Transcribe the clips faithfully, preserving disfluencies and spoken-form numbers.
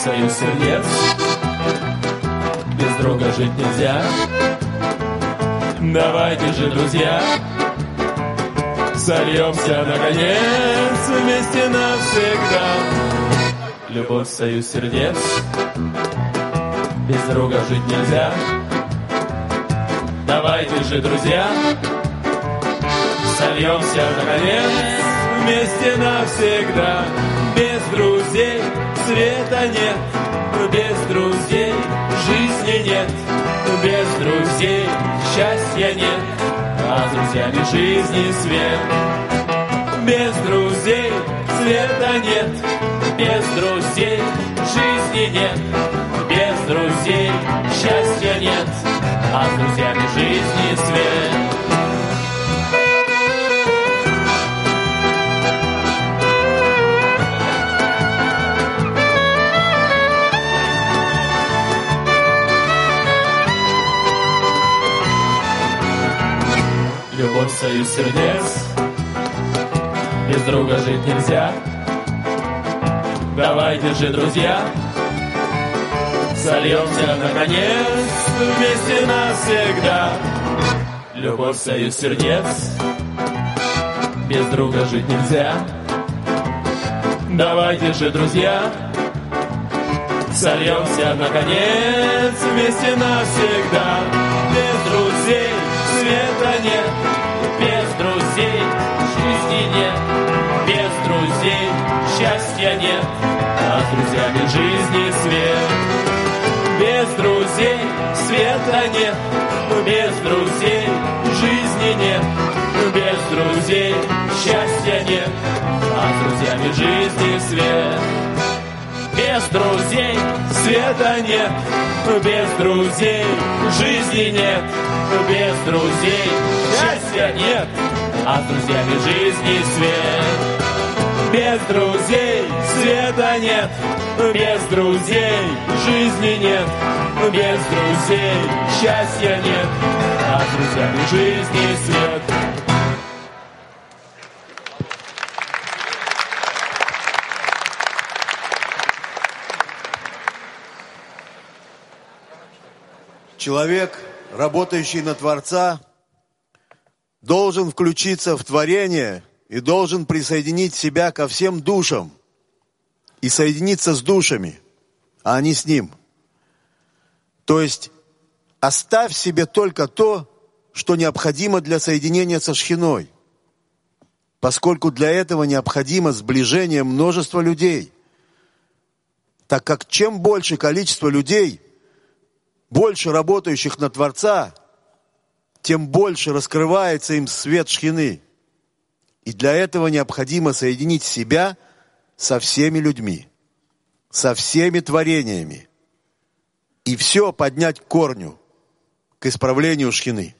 союз сердец, без друга жить нельзя. Давайте же, друзья, сольемся наконец вместе навсегда. Любовь, союз сердец, без друга жить нельзя. Давайте же, друзья, сольемся наконец вместе навсегда. Без друзей света нет, без друзей жизни нет, без друзей счастья нет, а с друзьями жизни свет. Без друзей света нет, без друзей жизни нет, без друзей счастья нет, а с друзьями жизни свет. Любовь, союз сердец, без друга жить нельзя. Давайте же, друзья, сольемся наконец вместе навсегда. Любовь, союз сердец, без друга жить нельзя. Давайте же, друзья, сольемся наконец вместе навсегда. Без друзей света нет, без друзей жизни нет, без друзей счастья нет, а с друзьями жизни свет. Без друзей света нет, без друзей жизни нет, без друзей счастья нет, а с друзьями жизни свет. Без друзей света нет, без друзей жизни нет, без друзей счастья нет, а с друзьями жизни свет. Без друзей света нет, без друзей жизни нет, без друзей счастья нет, а с друзьями жизни свет. Человек, работающий на Творца, должен включиться в творение и должен присоединить себя ко всем душам и соединиться с душами, а не с ним. То есть оставь себе только то, что необходимо для соединения со Шхиной, поскольку для этого необходимо сближение множества людей, так как чем больше количество людей, больше работающих на Творца, тем больше раскрывается им свет Шхины. И для этого необходимо соединить себя со всеми людьми, со всеми творениями. И все поднять к корню, к исправлению Шхины.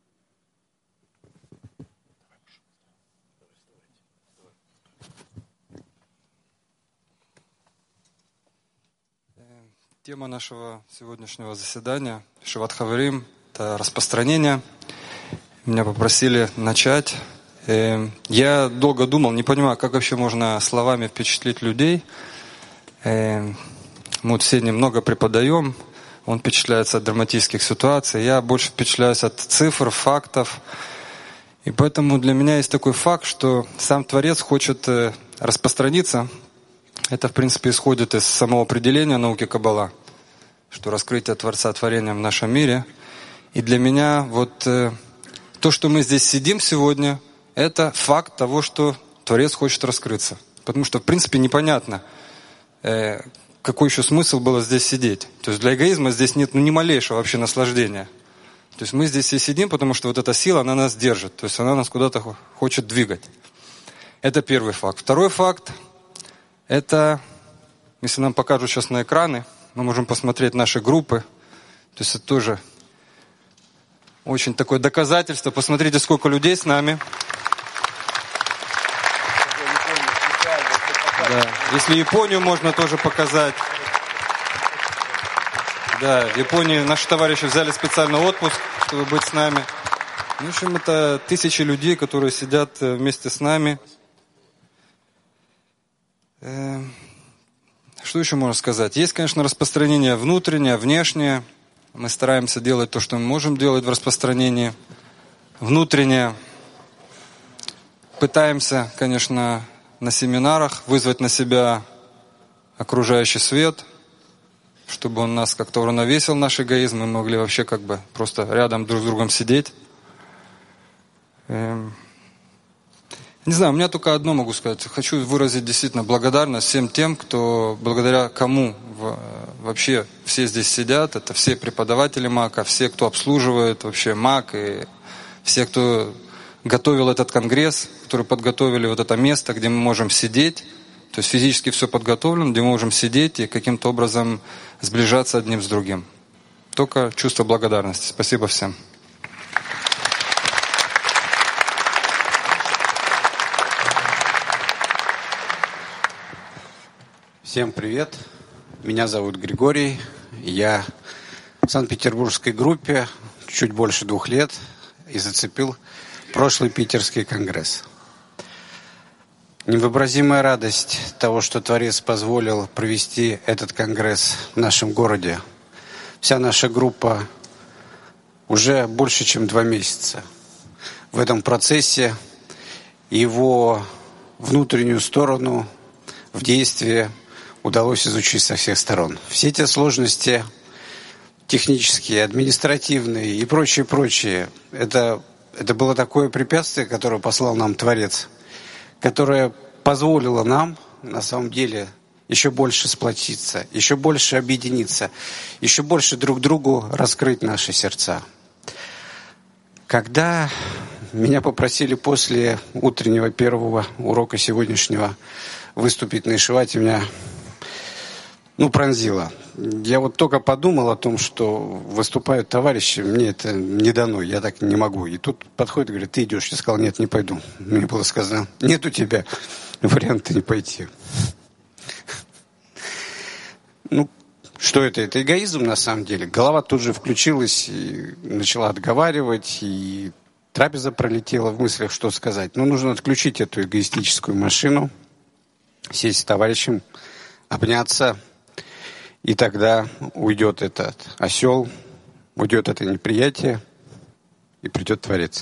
Тема нашего сегодняшнего заседания Шиват Хаверим – это распространение. Меня попросили начать. Я долго думал, не понимаю, как вообще можно словами впечатлить людей. Мы вот сегодня много преподаем, он впечатляется от драматических ситуаций, я больше впечатляюсь от цифр, фактов. И поэтому для меня есть такой факт, что сам Творец хочет распространиться. Это, в принципе, исходит из самого определения науки Каббала, что раскрытие Творца творения в нашем мире. И для меня вот э, то, что мы здесь сидим сегодня, это факт того, что Творец хочет раскрыться. Потому что, в принципе, непонятно, э, какой еще смысл было здесь сидеть. То есть для эгоизма здесь нет ну, ни малейшего вообще наслаждения. То есть мы здесь все сидим, потому что вот эта сила, она нас держит. То есть она нас куда-то хочет двигать. Это первый факт. Второй факт. Это, если нам покажут сейчас на экраны, мы можем посмотреть наши группы. То есть это тоже очень такое доказательство. Посмотрите, сколько людей с нами. Да. Если Японию можно тоже показать. Да, в Японии наши товарищи взяли специально отпуск, чтобы быть с нами. В общем, это тысячи людей, которые сидят вместе с нами. Что еще можно сказать? Есть, конечно, распространение внутреннее, внешнее. Мы стараемся делать то, что мы можем делать в распространении. Внутреннее. Пытаемся, конечно, на семинарах вызвать на себя окружающий свет, чтобы он нас как-то уравновесил, наш эгоизм, мы могли вообще как бы просто рядом друг с другом сидеть. Эм... Не знаю, у меня только одно могу сказать. Хочу выразить действительно благодарность всем тем, кто, благодаря кому вообще все здесь сидят. Это все преподаватели МАКа, все, кто обслуживает вообще МАК, и все, кто готовил этот конгресс, которые подготовили вот это место, где мы можем сидеть. То есть физически все подготовлено, где мы можем сидеть и каким-то образом сближаться одним с другим. Только чувство благодарности. Спасибо всем. Всем привет. Меня зовут Григорий. Я в Санкт-Петербургской группе чуть больше двух лет и зацепил прошлый питерский конгресс. Невообразимая радость того, что Творец позволил провести этот конгресс в нашем городе. Вся наша группа уже больше, чем два месяца в этом процессе. Его внутреннюю сторону в действии удалось изучить со всех сторон. Все те сложности технические, административные и прочее, прочее, это, это было такое препятствие, которое послал нам Творец, которое позволило нам, на самом деле, еще больше сплотиться, еще больше объединиться, еще больше друг другу раскрыть наши сердца. Когда меня попросили после утреннего первого урока сегодняшнего выступить на Ишивате, меня ну, пронзило. Я вот только подумал о том, что выступают товарищи, мне это не дано, я так не могу. И тут подходит и говорит: ты идешь? Я сказал: нет, не пойду. Мне было сказано: нет у тебя варианта не пойти. Ну, что это? Это эгоизм на самом деле. Голова тут же включилась и начала отговаривать, и трапеза пролетела в мыслях, что сказать. Но нужно отключить эту эгоистическую машину, сесть с товарищем, обняться, и тогда уйдет этот осел, уйдет это неприятие, и придет Творец.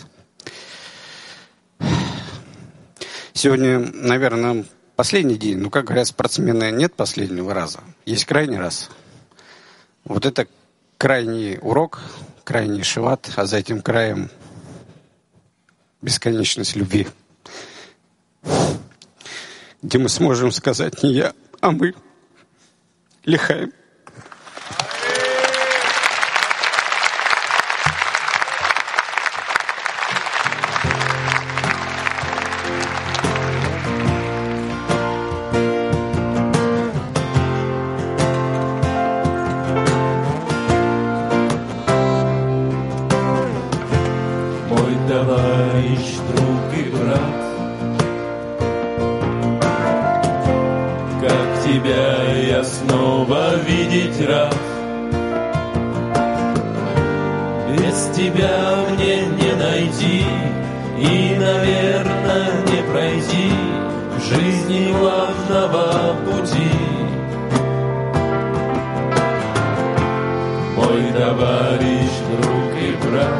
Сегодня, наверное, последний день. Ну, как говорят спортсмены, нет последнего раза. Есть крайний раз. Вот это крайний урок, крайний шиват, а за этим краем бесконечность любви. Где мы сможем сказать не я, а мы. Лихаем. Мой товарищ, друг и брат, как тебя я снова видеть рад. Без тебя мне не найти и, наверное, не пройти жизни главного пути. Мой товарищ, друг и брат,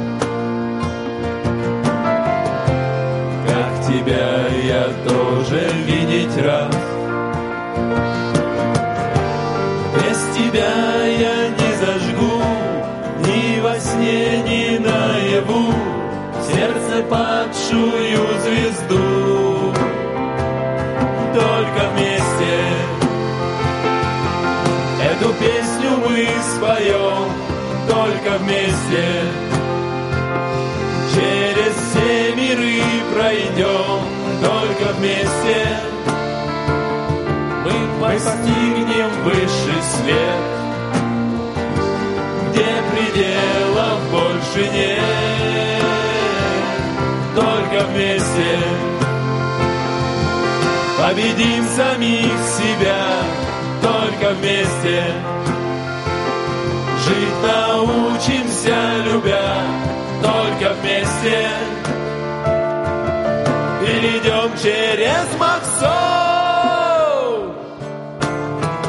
как тебя я тоже видеть рад. Без тебя я не зажгу ни во сне, ни наяву в сердце падшую звезду. Только вместе эту песню мы споем, только вместе через все миры пройдем, только вместе мы постигнем высший свет, где пределов больше нет. Только вместе победим самих себя, только вместе жить научимся, любя, только вместе перейдем через Максов.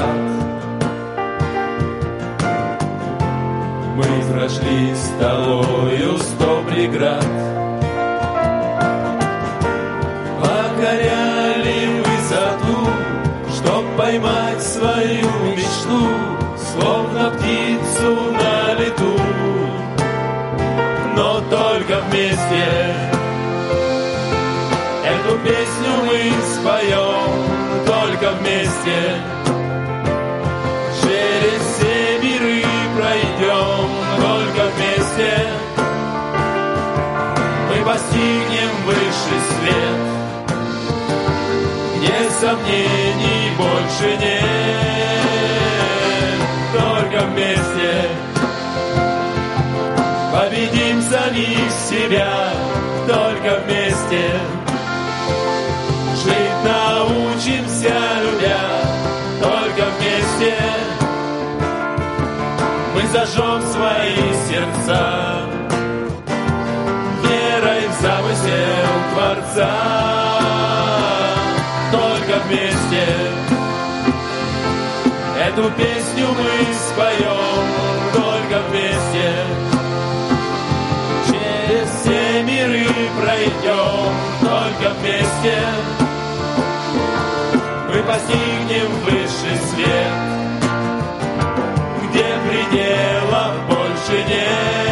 назад. Мы прошли с тобою сто преград, покоряли высоту, чтоб поймать свою мечту, словно птицу на лету. Но только вместе эту песню мы споем, только вместе через все миры пройдем, только вместе мы постигнем высший свет, где сомнений больше нет. Только вместе победим самих себя, только вместе жить научимся, любя, только вместе мы зажжем свои сердца верой в замысел Творца. Только вместе эту песню мы споем, только вместе через все миры пройдем, только вместе мы постигнем высший свет, где пределов больше нет.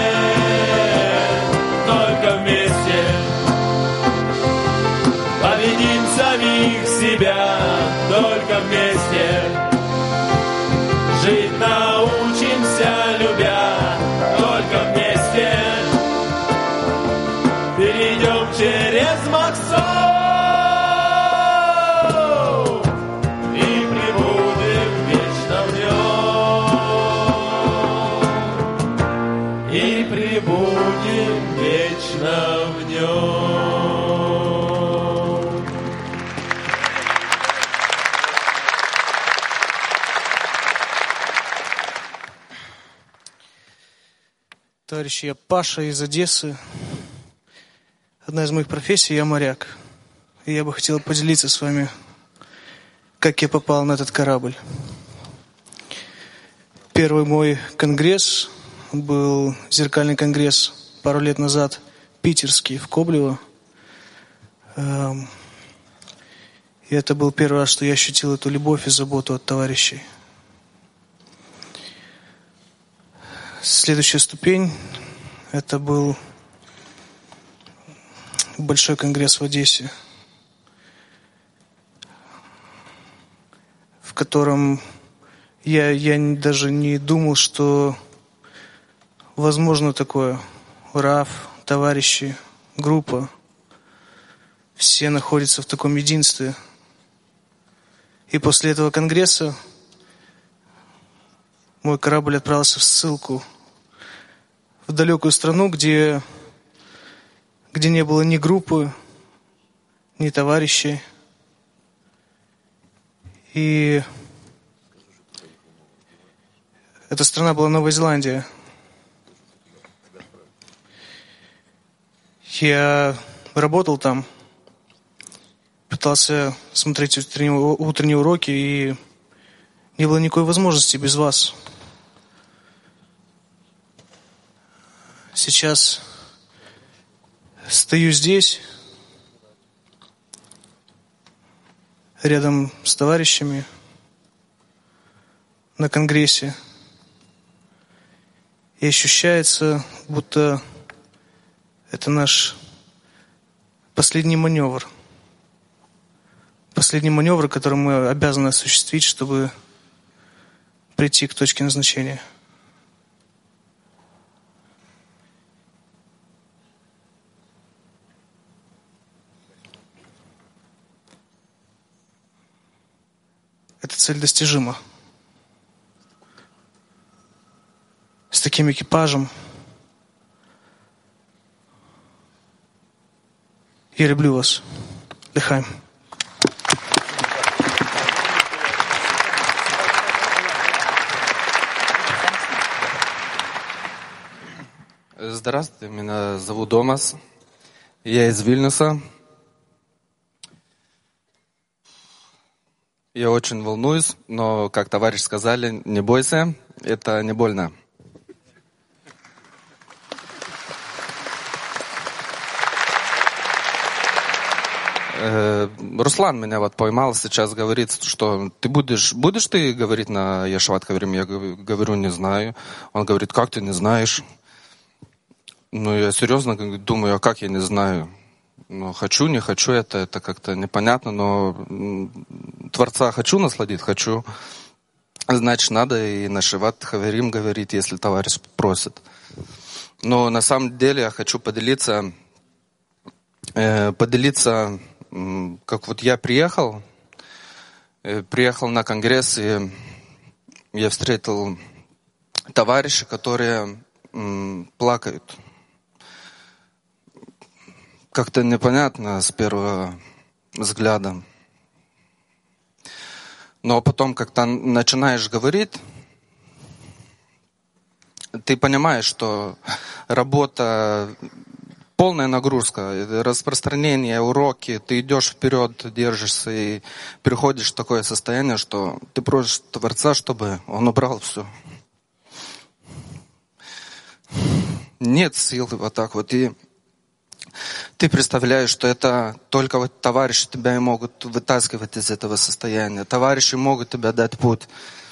Только вместе победим самих себя, только вместе жить научимся, любя, только вместе перейдем через Максов и пребудем вечно в нем, и пребудем вечно в нем. Товарищи, я Паша из Одессы. Одна из моих профессий — я моряк. И я бы хотел поделиться с вами, как я попал на этот корабль. Первый мой конгресс был зеркальный конгресс пару лет назад, питерский, в Коблево. И это был первый раз, что я ощутил эту любовь и заботу от товарищей. Следующая ступень — это был большой конгресс в Одессе, в котором я, я даже не думал, что возможно такое. РАФ, товарищи, группа, все находятся в таком единстве. И после этого конгресса мой корабль отправился в ссылку в далекую страну, где, где не было ни группы, ни товарищей. И эта страна была Новая Зеландия. Я работал там, пытался смотреть утренние, утренние уроки, и не было никакой возможности без вас. Сейчас стою здесь, рядом с товарищами на конгрессе, и ощущается, будто это наш последний маневр. Последний маневр, который мы обязаны осуществить, чтобы прийти к точке назначения. Эта цель достижима. С таким экипажем. Я люблю вас. Лехайм. Здравствуйте, меня зовут Томас. Я из Вильнюса. Я очень волнуюсь, но, как товарищ сказали, не бойся, это не больно. Руслан меня вот поймал, сейчас говорит, что ты будешь, будешь ты говорить на Ешават Хаверим? Я говорю, не знаю. Он говорит, как ты не знаешь? Ну, я серьезно думаю, а как я не знаю? Ну, хочу, не хочу, это, это как-то непонятно, но Творца хочу насладить, хочу. Значит, надо и на Ешават Хаверим говорить, если товарищ просит. Но на самом деле я хочу поделиться, э, поделиться, как вот я приехал, э, приехал на конгресс, и я встретил товарищей, которые м, плакают. Как-то непонятно с первого взгляда. Но потом, как-то начинаешь говорить, ты понимаешь, что работа, полная нагрузка, распространение, уроки, ты идешь вперед, держишься и приходишь в такое состояние, что ты просишь Творца, чтобы Он убрал все. Нет сил вот так вот. И ты представляешь, что это только вот товарищи тебя и могут вытаскивать из этого состояния. Товарищи могут тебе дать путь,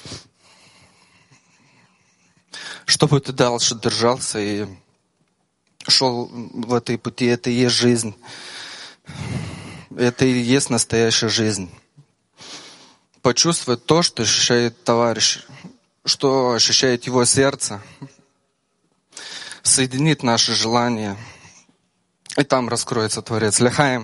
чтобы ты дальше держался и шел в этой пути. Это и есть жизнь. Это и есть настоящая жизнь. Почувствовать то, что ощущает товарищ, что ощущает его сердце. Соединить наши желания. И там раскроется Творец. Лехаем.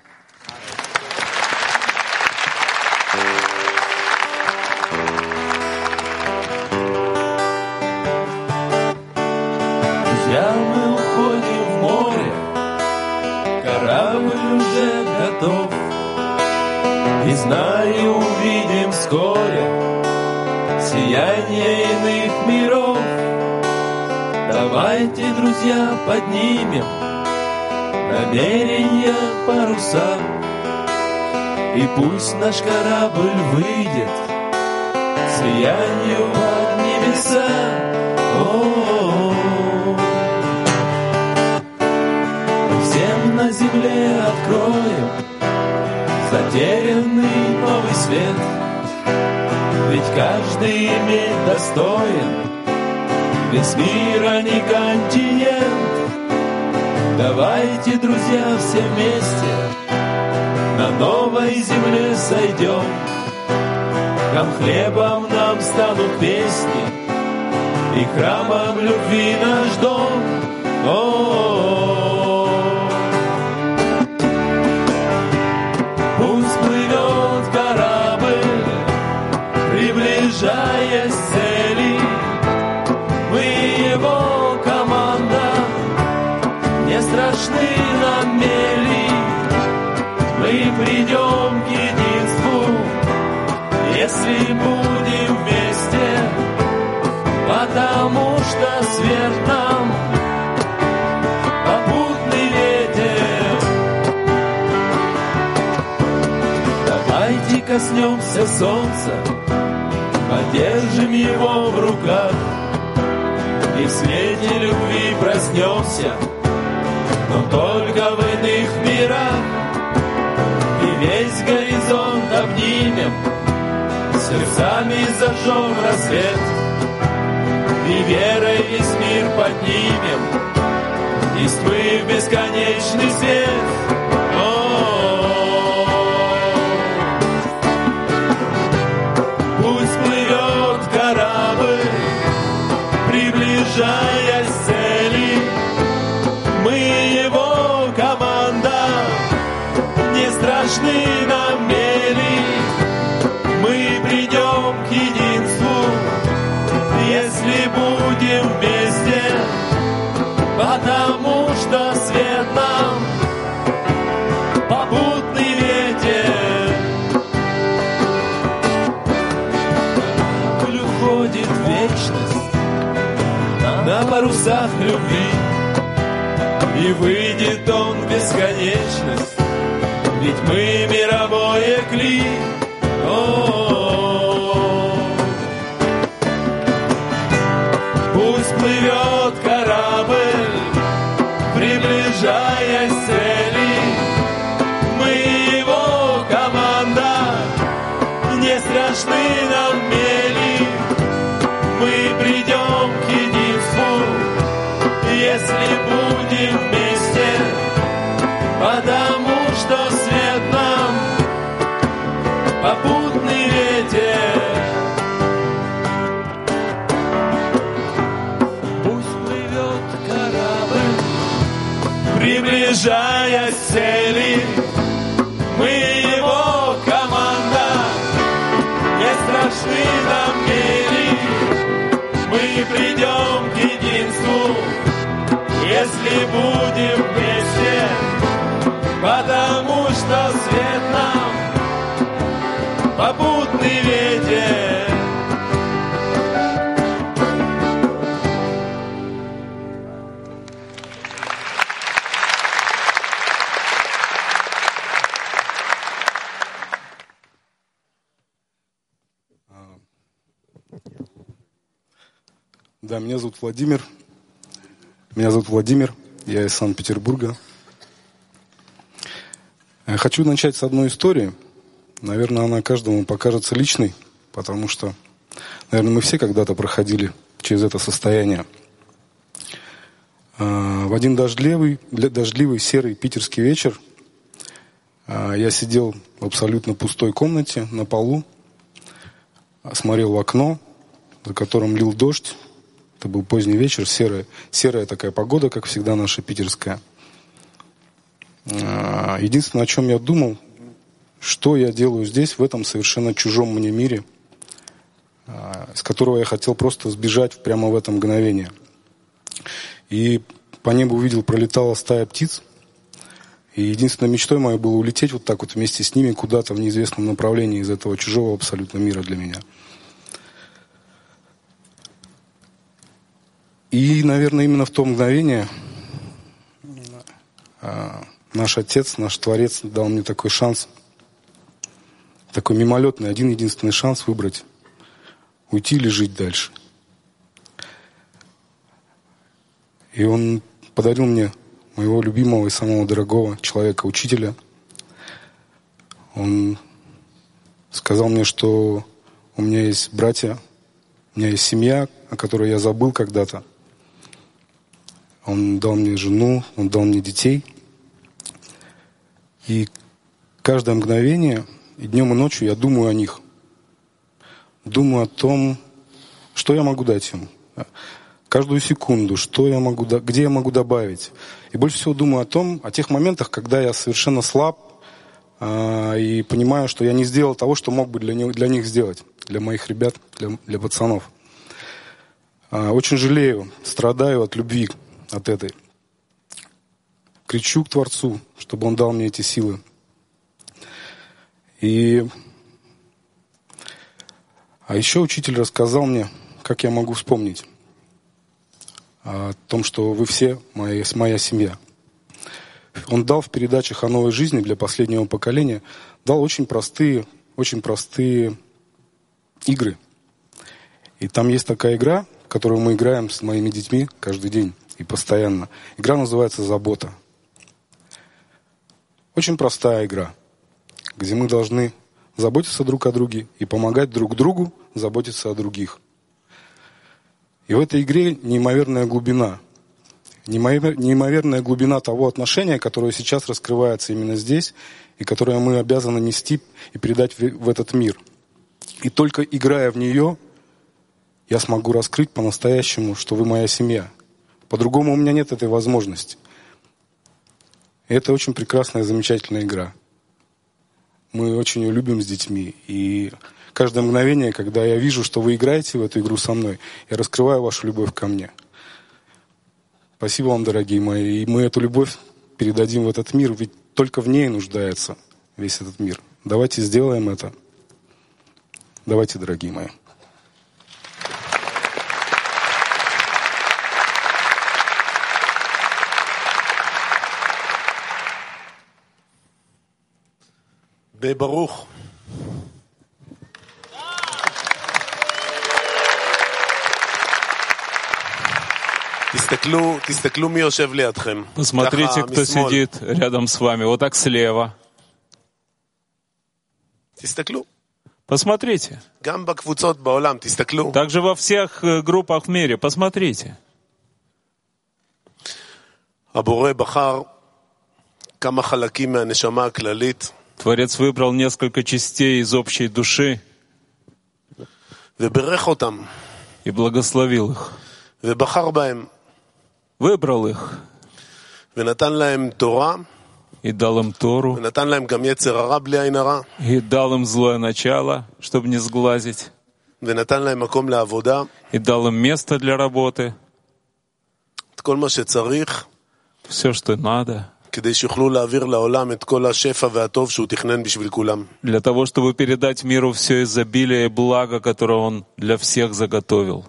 Друзья, мы уходим в море, корабль уже готов, и знаю, увидим вскоре сияние иных миров. Давайте, друзья, поднимем намерения паруса, и пусть наш корабль выйдет сиянию под небеса. О-о-о. Всем на земле откроем затерянный новый свет, ведь каждый иметь достоин весь мир, а не континент. Давайте, друзья, все вместе на новой земле сойдем. Там хлебом нам станут песни, и храмом любви наш дом. О-о-о. Пусть плывет корабль, приближаясь к цели. Мы его команда, не страшны нам мели. Мы придем к единству, если будем вместе, потому что свет нам попутный ветер. Давайте коснемся солнца, подержим его в руках, и в свете любви проснемся, но только в иных мирах. И весь горизонт обнимем, сердцами зажжем рассвет, и верой весь мир поднимем из тьмы в бесконечный свет. О-о-о. Пусть плывет корабль, приближаясь к цели. Мы его команда, не страшны нам мели. Мы придем к единству, если будем вместе, потому что свет нам попутный ветер. Корабль уходит в вечность на парусах любви, и выйдет он в бесконечность, ведь мы мировое кли. О, плывет корабль, приближаясь к цели. Мы его команда, не страшны нам мели. Мы придем к единству, если будем вместе, потому что свет нам попутный ветер. Пусть плывет корабль, приближаясь к цели. Мы его команда, не страшны нам мели. Мы придем к единству, если будем вместе, потому что свет нам попутный ветер. Да, меня зовут Владимир. Меня зовут Владимир, я из Санкт-Петербурга. Я хочу начать с одной истории. Наверное, она каждому покажется личной, потому что, наверное, мы все когда-то проходили через это состояние. В один дождливый, дождливый серый питерский вечер я сидел в абсолютно пустой комнате на полу, смотрел в окно, за которым лил дождь. Это был поздний вечер, серая, серая такая погода, как всегда наша питерская. Единственное, о чем я думал, что я делаю здесь, в этом совершенно чужом мне мире, из которого я хотел просто сбежать прямо в это мгновение. И по небу увидел, пролетала стая птиц. И единственной мечтой моей было улететь вот так вот вместе с ними куда-то в неизвестном направлении из этого чужого абсолютно мира для меня. И, наверное, именно в то мгновение наш Отец, наш Творец дал мне такой шанс, такой мимолетный, один единственный шанс выбрать, уйти или жить дальше. И Он подарил мне моего любимого и самого дорогого человека, учителя. Он сказал мне, что у меня есть братья, у меня есть семья, о которой я забыл когда-то. Он дал мне жену, Он дал мне детей. И каждое мгновение, и днем, и ночью я думаю о них. Думаю о том, что я могу дать им. Каждую секунду, что я могу, где я могу добавить. И больше всего думаю о том, о тех моментах, когда я совершенно слаб э, и понимаю, что я не сделал того, что мог бы для них, для них сделать, для моих ребят, для, для пацанов. Э, очень жалею, страдаю от любви, от этой. Кричу к Творцу, чтобы Он дал мне эти силы. И... А еще учитель рассказал мне, как я могу вспомнить о том, что вы все моя, моя семья. Он дал в передачах о новой жизни для последнего поколения, дал очень простые, очень простые игры. И там есть такая игра, которую мы играем с моими детьми каждый день и постоянно. Игра называется «Забота». Очень простая игра, где мы должны заботиться друг о друге и помогать друг другу заботиться о других. И в этой игре неимоверная глубина. Неимоверная глубина того отношения, которое сейчас раскрывается именно здесь, и которое мы обязаны нести и передать в этот мир. И только играя в нее, я смогу раскрыть по-настоящему, что вы моя семья. По-другому у меня нет этой возможности. И это очень прекрасная, замечательная игра. Мы очень ее любим с детьми. И каждое мгновение, когда я вижу, что вы играете в эту игру со мной, я раскрываю вашу любовь ко мне. Спасибо вам, дорогие мои. И мы эту любовь передадим в этот мир, ведь только в ней нуждается весь этот мир. Давайте сделаем это. Давайте, дорогие мои. Бей-барух. תסתכלו, תסתכלו מי יושב לידכם. Посмотрите, кто сидит рядом с вами, вот так слева. תסתכלו. Посмотрите. גם בקבוצות בעולם, תסתכלו. Также во всех группах в мире, посмотрите. הבורא בחר כמה חלקים מהנשמה הכללית. Творец выбрал несколько частей из общей души וברך אותם. и благословил их. ובחר בהם. Выбрал их. ונתן להם תורה. И дал им Тору. ונתן להם גם יצר הרע בלי עין הרע. И дал им злое начало, чтобы не сглазить. ונתן להם מקום לעבודה. И дал им место для работы. את כל מה שצריך. Все, что надо. כדי שיוכלו להעביר לעולם את כל השפע והטוב שהוא תכנן בשביל כולם. Для того, чтобы передать миру все изобилие и благо, которое он для всех заготовил.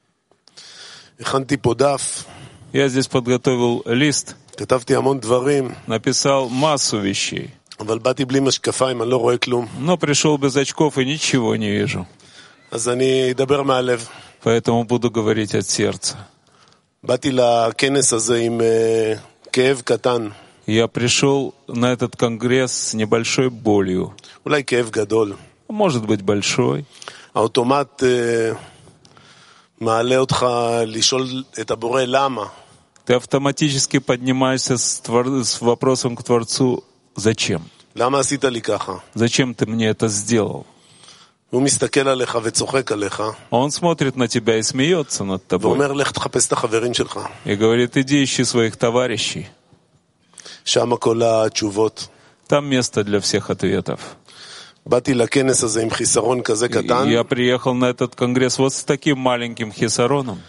הכנתי פה דף. Я здесь подготовил лист. כתבתי המון דברים. Написал массу вещей. אבל באתי בלי משקפיים, אני לא רואה כלום. Но пришел без очков и ничего не вижу. אז אני אדבר מהלב. Поэтому буду говорить от сердца. באתי לכנס הזה עם uh, כאב קטן. Я пришел на этот конгресс с небольшой болью. אולי כאב גדול. Может быть, большой. האוטומט uh, מעלה אותך לשאול את הבורא למה. Ты автоматически поднимаешься с, твор... с вопросом к Творцу «Зачем?» למה עשית לי ככה? Зачем ты мне это сделал? הוא מסתכל עליך וצוחק עליך. Он смотрит на тебя и смеется над тобой. ואומר לך תחפש את החברים שלך. И говорит, иди ищи своих товарищей. שם כל התשובות. Там место для всех ответов. באתי לכנס הזה עם חיסרון כזה קטן. Я приехал на этот конгресс вот с таким маленьким хисароном.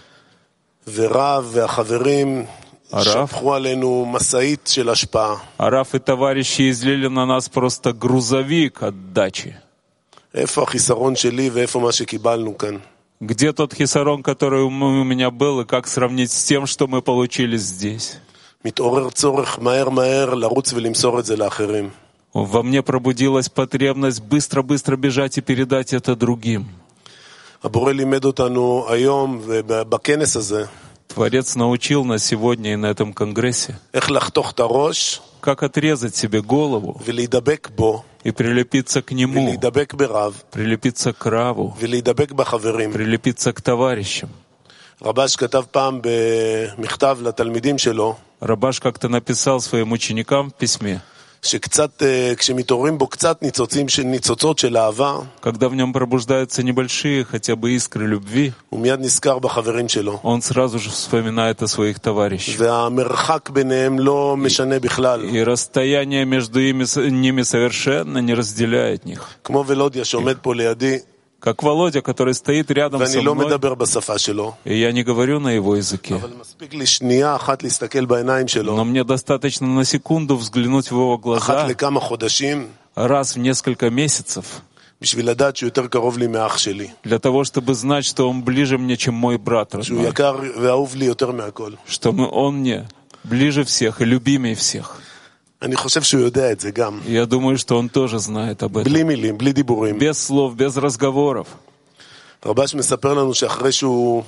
ורב והחברים שפכו עלינו מסעית של השפעה. Араф и товарищи излили на нас просто грузовик отдачи. איפה החיסרון שלי ואיפה מה שקיבלנו כאן? Где тот хисарон, который у меня был, и как сравнить с тем, что мы получили здесь? מתעורר צורך מהר מהר לרוץ ולמסור את זה לאחרים. Во мне пробудилась потребность быстро-быстро бежать и передать это другим. הבורא לימד אותנו היום ובכנס הזה. Творец научил нас сегодня и на этом конгрессе, איך לחתוך את הראש, как отрезать себе голову ולהידבק בו, и прилепиться к нему, ולהידבק ברב, прилепиться к раву, ולהידבק בחברים. прилепиться к товарищам. רבש כתב פעם במכתב לתלמידים שלו, Рабаш как-то написал своим ученикам в письме, שקצת, כשמתעוררים בו קצת ניצוצים של ניצוצות של אהבה, когда в нем пробуждаются небольшие хотя бы искры любви, הוא מיד נזכר בחברים שלו. он сразу же вспоминает о своих товарищах. והמרחק ביניהם לא משנה בכלל. И расстояние между ими, ними совершенно не разделяет них. כמו ולודיה שעומד פה לידי, Как Володя, который стоит рядом со ואני לא мной, מדבר בשפה שלו. и я не говорю на его языке. אבל מספיק לי שנייה אחת להסתכל בעיניים שלו. Но мне достаточно на секунду взглянуть в его אחת глаза לכמה חודשים, раз в несколько месяцев, בשביל לדעת שהוא יותר קרוב לי מאח שלי. для того, чтобы знать, что он ближе мне, чем мой брат שהוא родной. יקר ואהוב לי יותר מהכל. Что мы, он мне ближе всех и любимее всех. אני חושב שהוא יודע את זה גם. Я думаю, что он тоже знает об этом. בלי מילים, בלי דיבורים. Без слов, без разговоров. רבש מספר לנו שאחרי שהוא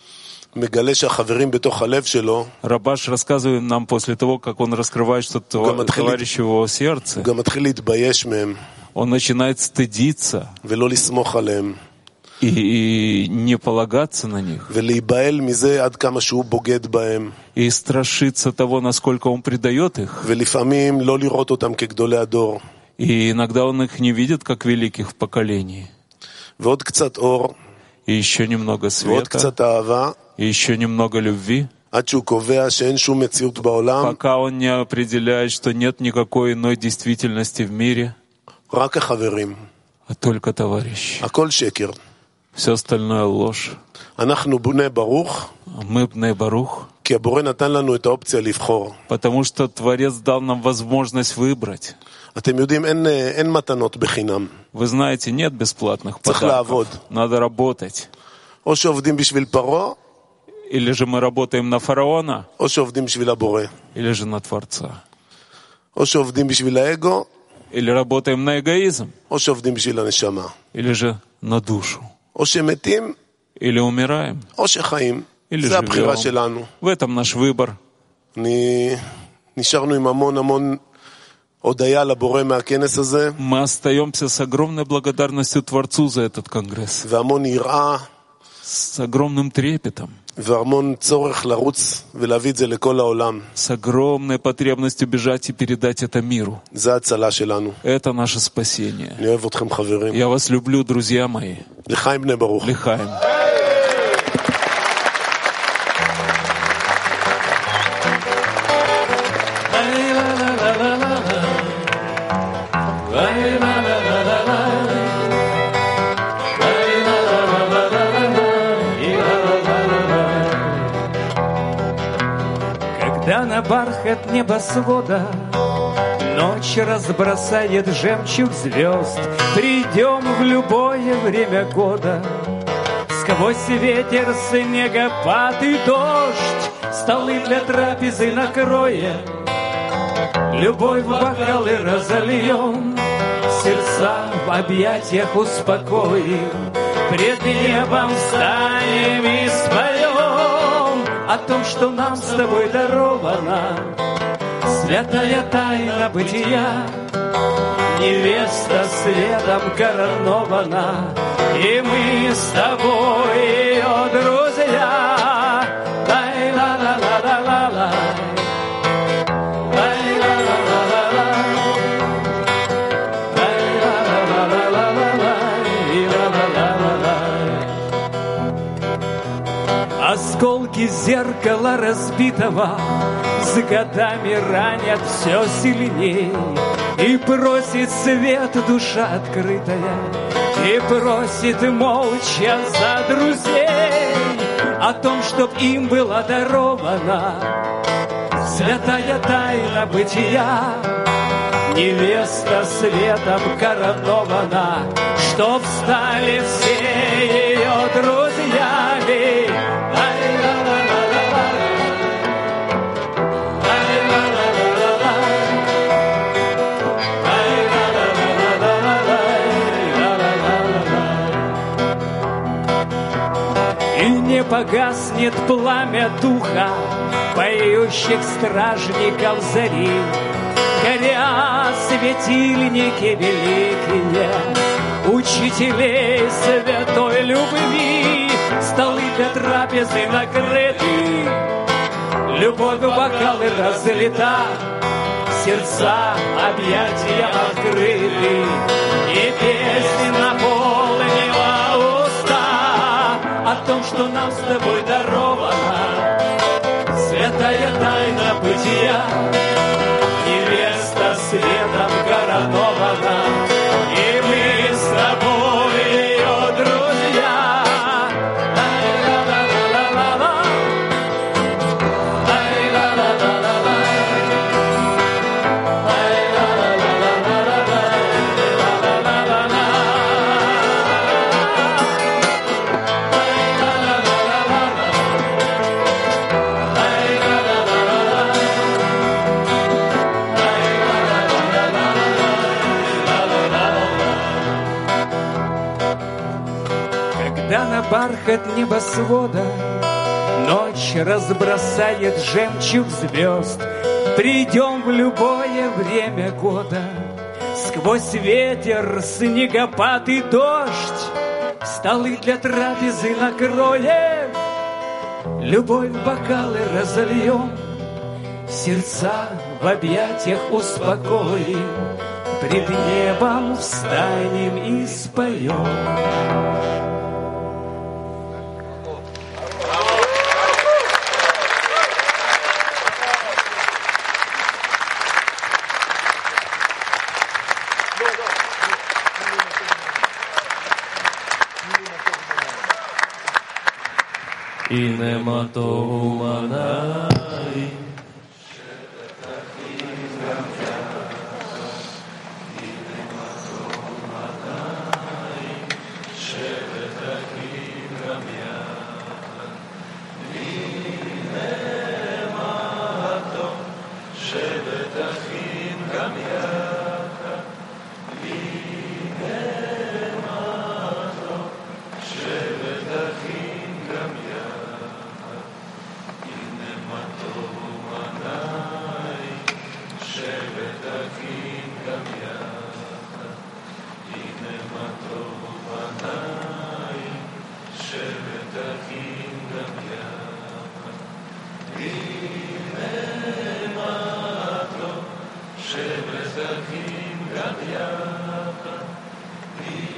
מגלה שהחברים בתוך הלב שלו, Рабаш рассказывает нам после того, как он раскрывает, что товарищ в его сердце, הוא גם מתחיל להתבייש מהם, он начинает стыдиться ולא לסמוך עליהם, и, и не полагаться на них, ולהיבהל מזה עד כמה שהוא בוגד בהם, и страшиться того, насколько он предает их. ולפעמים לא לראות אותם כגדולי הדור. И иногда он их не видит, как великих в поколении. ועוד קצת אור, И еще немного ועוד света, קצת אהבה, и еще немного любви, עד שהוא קובע שאין שום מציאות בעולם, пока он не определяет, что нет никакой иной действительности в мире, רק החברים. а только товарищи. הכל שקר. Все остальное ложь. אנחנו בני ברוך, Мы бней Барух, כי הבורא נתן לנו את האופציה לבחור. потому что Творец дал нам возможность выбрать. אתם יודעים, אין, אין מתנות בחינם. Вы знаете, нет бесплатных צריך לעבוד. подарков. Надо работать. או שעובדים בשביל פרעה, Или же мы работаем на фараона, או שעובדים בשביל הבורא. или же на Творца. או שעובדים בשביל האגו, Или работаем на эгоизм, או שעובדים בשביל הנשמה. или же на душу. או שמתים, Или умираем, או שחיים. или זה הבחירה живем. שלנו. В этом наш выбор. אני... נשארנו עם המון המון הודיה לבורא מהכנס הזה. Мы остаемся с огромной благодарностью Творцу за этот конгресс. והמון יראה. С огромным трепетом. והמון צורך לרוץ ולהביא את זה לכל העולם. С огромной потребностью бежать и передать это миру. זה ההצלה שלנו. Это наше спасение. אני אוהב אתכם חברים. Я вас люблю, друзья мои. לחיים בני ברוך. Лихаем. Когда на бархат небосвода ночь разбросает жемчуг звезд, придем в любое время года. Сквозь ветер, снегопад и дождь столы для трапезы накроем, любовь в бокалы разольем, сердца в объятиях успокоим, пред небом встанем и споем о том, что нам с тобой даровано, святая тайна бытия. Невеста светом коронована, и мы с тобой ее друзья. Лай-ла-ла-ла-ла-ла-ла, лай-ла-ла-ла-ла-ла, лай-ла-ла-ла-ла-ла. Осколки зеркала разбитого с годами ранят все сильней, и просит свет душа открытая, и просит молча за друзей о том, чтоб им была дарована святая тайна бытия. Невеста светом коронована, чтоб стали все ее друзьями. Не погаснет пламя духа поющих стражников зари, горя светильники великие учителей святой любви. Столы для трапезы накрыты, любовь в бокалы разлита, сердца объятия открыты, и песни наполнила уста о том, что нам с тобой дарована святая тайна бытия. Невеста светом коронована, и мы с тобой ее друзья. Ай-ла-ла-ла-ла-ла, ай-ла-ла-ла-ла-ла, когда на бархат небосвода ночь разбросает жемчуг звезд, придем в любое время года. Сквозь ветер, снегопад и дождь столы для трапезы накроем, любовь в бокалы разольем, сердца в объятиях успокоим, пред небом встанем и споем. הנה מה טוב ומנאי שבשכים גם יחד